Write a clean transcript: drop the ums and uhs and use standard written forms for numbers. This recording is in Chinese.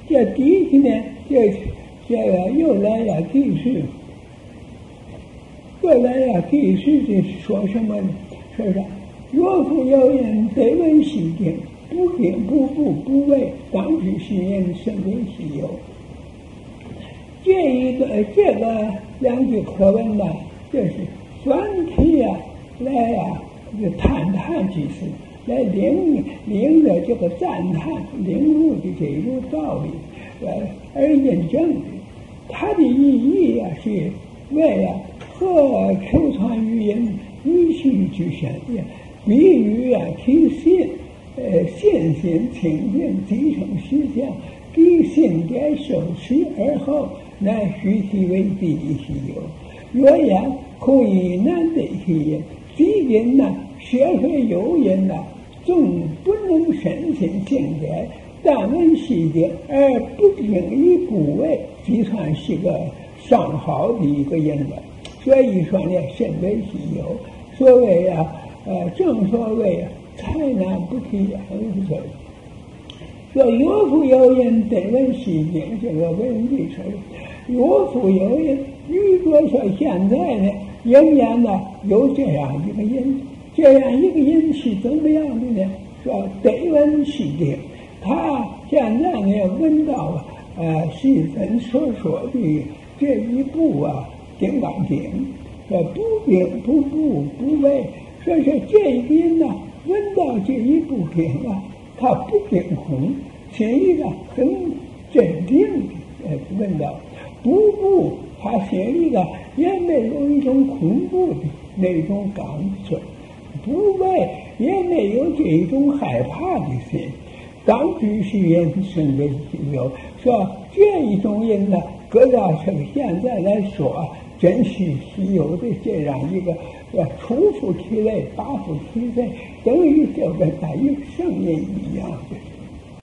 这底下呢，这个又来呀第四，又来呀第四这说什么呢？说是若复有人得闻其经，不听不顾不为，当知是人甚为稀有。这个两句课文呢，这是专题呀来呀探探其事，来领着这个赞叹领悟的这种道理，而印证的。它的意义呀是为和求传于人，于心之身也，比喻其信心清净，即成实相，必信该受持而后，乃须其为第一稀有。若言恐以难得其人，即因学会有人纵不能深信性改，但闻细节而不经意不为，即算是个上好的一个人了。所以说呢，甚为稀有。所谓正所谓才难不提说若复有人得闻细经，这个文字说若复有人，如果说现在呢仍然有这样一个人，这样一个人是怎么样的呢？说得闻细经，他现在呢闻到世尊所说的这一部金刚经，不听不顾不为，说是这一个人闻到这一部经他不惊恐，是一个很镇定的闻到；不顾，他是一个也没有一种恐怖的那种感受；不为，也没有这种害怕的心。当知是人甚为稀有。说这一种人搁到现在来说，真是稀有的这样一个初复其类，八复其类，等于就跟他一个圣人一样的。